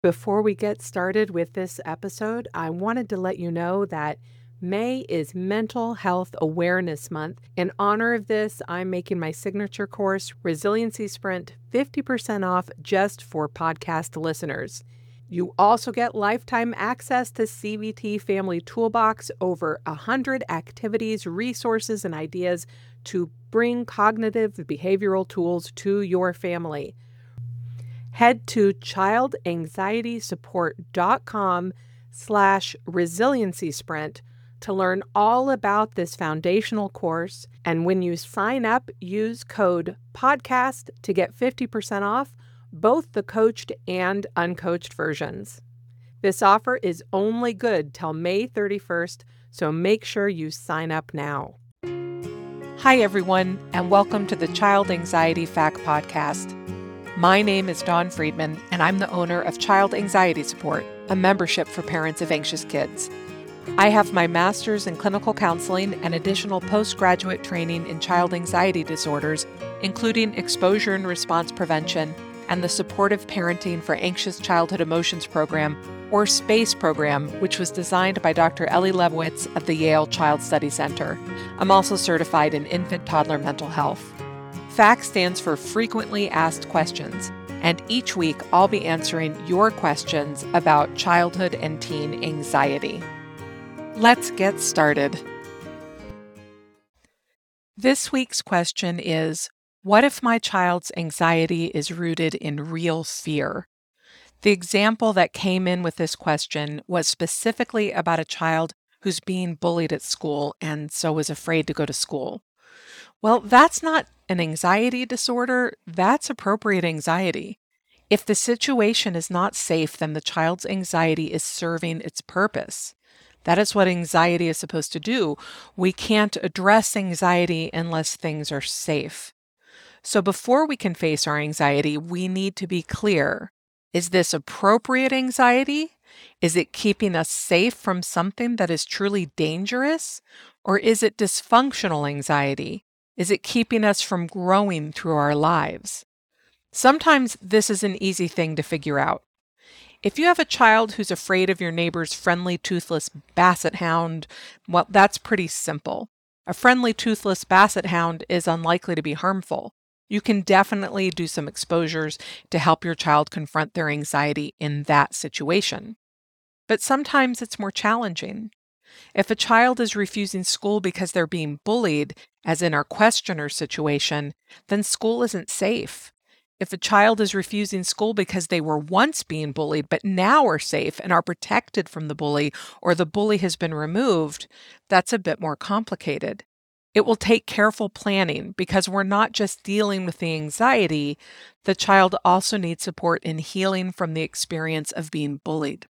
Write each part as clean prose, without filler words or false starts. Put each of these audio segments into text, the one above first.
Before we get started with this episode, I wanted to let you know that May is Mental Health Awareness Month. In honor of this, I'm making my signature course, Resiliency Sprint, 50% off just for podcast listeners. You also get lifetime access to CBT Family Toolbox, over 100 activities, resources, and ideas to bring cognitive behavioral tools to your family. Head to childanxietysupport.com/resiliency sprint to learn all about this foundational course. And when you sign up, use code PODCAST to get 50% off both the coached and uncoached versions. This offer is only good till May 31st, so make sure you sign up now. Hi, everyone, and welcome to the Child Anxiety Fact Podcast. My name is Dawn Friedman, and I'm the owner of Child Anxiety Support, a membership for parents of anxious kids. I have my master's in clinical counseling and additional postgraduate training in child anxiety disorders, including exposure and response prevention and the Supportive Parenting for Anxious Childhood Emotions program, or SPACE program, which was designed by Dr. Ellie Lebowitz of the Yale Child Study Center. I'm also certified in infant-toddler mental health. FAQ stands for Frequently Asked Questions, and each week I'll be answering your questions about childhood and teen anxiety. Let's get started. This week's question is, what if my child's anxiety is rooted in real fear? The example that came in with this question was specifically about a child who's being bullied at school and so was afraid to go to school. Well, that's not an anxiety disorder, that's appropriate anxiety. If the situation is not safe, then the child's anxiety is serving its purpose. That is what anxiety is supposed to do. We can't address anxiety unless things are safe. So before we can face our anxiety, we need to be clear. Is this appropriate anxiety? Is it keeping us safe from something that is truly dangerous? Or is it dysfunctional anxiety? Is it keeping us from growing through our lives? Sometimes this is an easy thing to figure out. If you have a child who's afraid of your neighbor's friendly toothless basset hound, well, that's pretty simple. A friendly toothless basset hound is unlikely to be harmful. You can definitely do some exposures to help your child confront their anxiety in that situation. But sometimes it's more challenging. If a child is refusing school because they're being bullied, as in our questioner situation, then school isn't safe. If a child is refusing school because they were once being bullied but now are safe and are protected from the bully, or the bully has been removed, that's a bit more complicated. It will take careful planning because we're not just dealing with the anxiety, the child also needs support in healing from the experience of being bullied.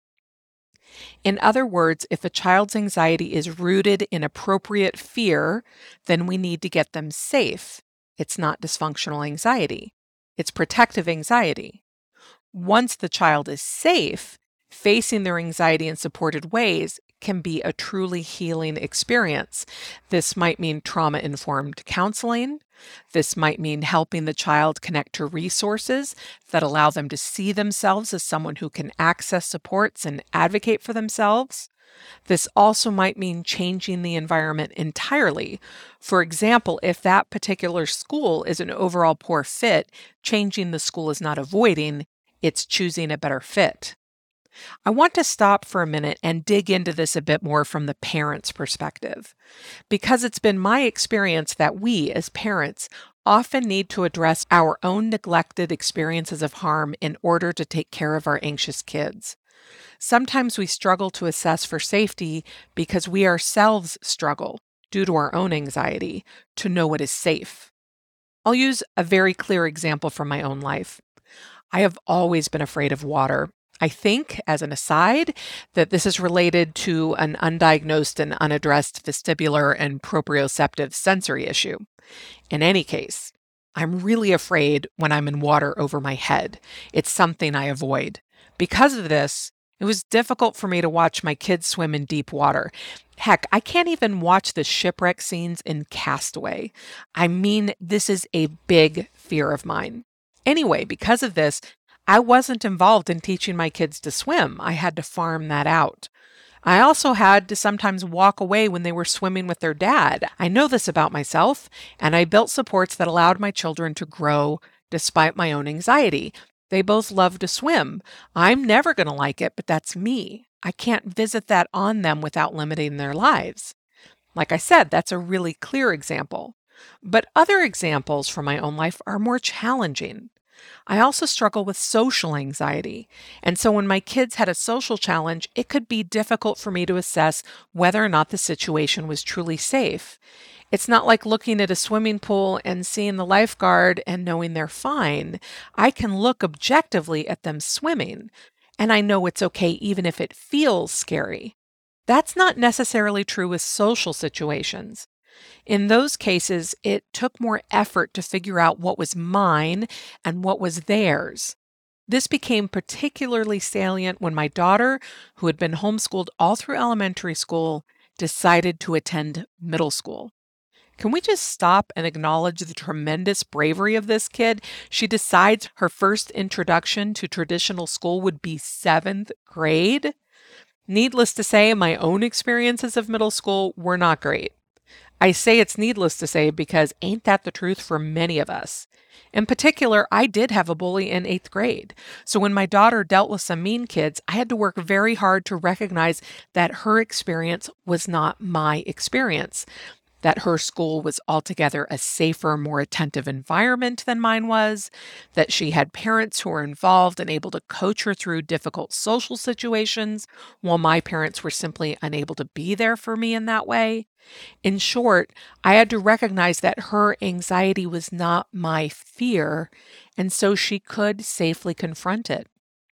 In other words, if a child's anxiety is rooted in appropriate fear, then we need to get them safe. It's not dysfunctional anxiety. It's protective anxiety. Once the child is safe, facing their anxiety in supported ways can be a truly healing experience. This might mean trauma-informed counseling. This might mean helping the child connect to resources that allow them to see themselves as someone who can access supports and advocate for themselves. This also might mean changing the environment entirely. For example, if that particular school is an overall poor fit, changing the school is not avoiding, it's choosing a better fit. I want to stop for a minute and dig into this a bit more from the parent's perspective, because it's been my experience that we, as parents, often need to address our own neglected experiences of harm in order to take care of our anxious kids. Sometimes we struggle to assess for safety because we ourselves struggle, due to our own anxiety, to know what is safe. I'll use a very clear example from my own life. I have always been afraid of water. I think, as an aside, that this is related to an undiagnosed and unaddressed vestibular and proprioceptive sensory issue. In any case, I'm really afraid when I'm in water over my head. It's something I avoid. Because of this, it was difficult for me to watch my kids swim in deep water. Heck, I can't even watch the shipwreck scenes in Castaway. I mean, this is a big fear of mine. Anyway, because of this, I wasn't involved in teaching my kids to swim. I had to farm that out. I also had to sometimes walk away when they were swimming with their dad. I know this about myself, and I built supports that allowed my children to grow despite my own anxiety. They both love to swim. I'm never going to like it, but that's me. I can't visit that on them without limiting their lives. Like I said, that's a really clear example. But other examples from my own life are more challenging. I also struggle with social anxiety. And so when my kids had a social challenge, it could be difficult for me to assess whether or not the situation was truly safe. It's not like looking at a swimming pool and seeing the lifeguard and knowing they're fine. I can look objectively at them swimming, and I know it's okay even if it feels scary. That's not necessarily true with social situations. In those cases, it took more effort to figure out what was mine and what was theirs. This became particularly salient when my daughter, who had been homeschooled all through elementary school, decided to attend middle school. Can we just stop and acknowledge the tremendous bravery of this kid? She decides her first introduction to traditional school would be 7th grade. Needless to say, my own experiences of middle school were not great. I say it's needless to say because ain't that the truth for many of us? In particular, I did have a bully in 8th grade. So when my daughter dealt with some mean kids, I had to work very hard to recognize that her experience was not my experience, that her school was altogether a safer, more attentive environment than mine was, that she had parents who were involved and able to coach her through difficult social situations, while my parents were simply unable to be there for me in that way. In short, I had to recognize that her anxiety was not my fear, and so she could safely confront it.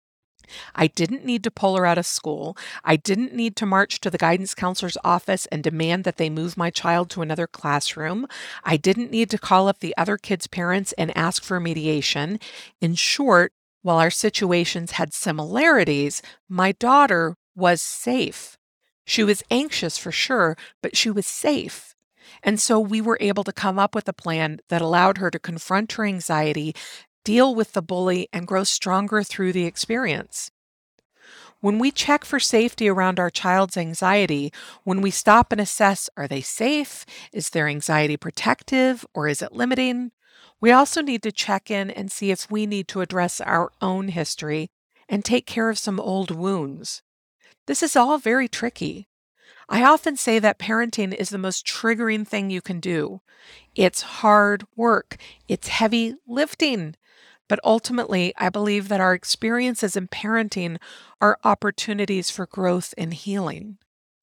I didn't need to pull her out of school. I didn't need to march to the guidance counselor's office and demand that they move my child to another classroom. I didn't need to call up the other kids' parents and ask for mediation. In short, while our situations had similarities, my daughter was safe. She was anxious for sure, but she was safe. And so we were able to come up with a plan that allowed her to confront her anxiety, deal with the bully, and grow stronger through the experience. When we check for safety around our child's anxiety, when we stop and assess, are they safe? Is their anxiety protective or is it limiting? We also need to check in and see if we need to address our own history and take care of some old wounds. This is all very tricky. I often say that parenting is the most triggering thing you can do. It's hard work. It's heavy lifting. But ultimately, I believe that our experiences in parenting are opportunities for growth and healing.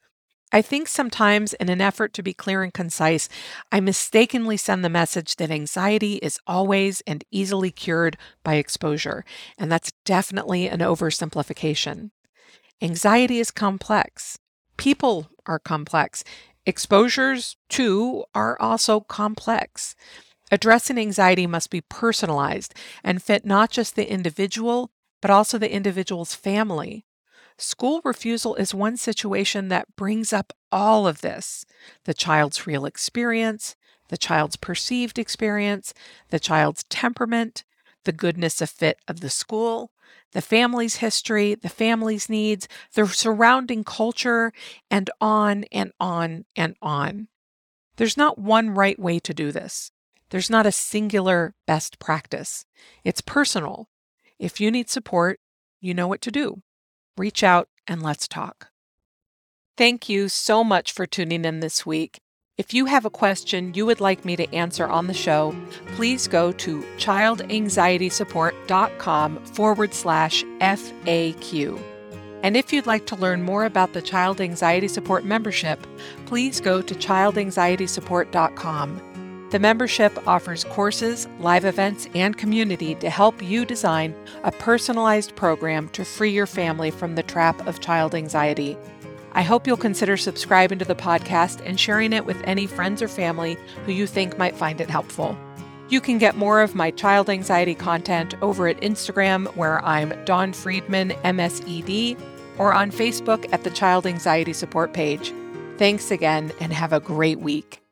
I think sometimes, in an effort to be clear and concise, I mistakenly send the message that anxiety is always and easily cured by exposure, and that's definitely an oversimplification. Anxiety is complex. People are complex. Exposures, too, are also complex. Addressing anxiety must be personalized and fit not just the individual, but also the individual's family. School refusal is one situation that brings up all of this: the child's real experience, the child's perceived experience, the child's temperament, the goodness of fit of the school, the family's history, the family's needs, the surrounding culture, and on and on and on. There's not one right way to do this. There's not a singular best practice. It's personal. If you need support, you know what to do. Reach out and let's talk. Thank you so much for tuning in this week. If you have a question you would like me to answer on the show, please go to childanxietysupport.com/FAQ. And if you'd like to learn more about the Child Anxiety Support membership, please go to childanxietysupport.com. The membership offers courses, live events, and community to help you design a personalized program to free your family from the trap of child anxiety. I hope you'll consider subscribing to the podcast and sharing it with any friends or family who you think might find it helpful. You can get more of my child anxiety content over at Instagram, where I'm Dawn Friedman, MSED, or on Facebook at the Child Anxiety Support page. Thanks again, and have a great week.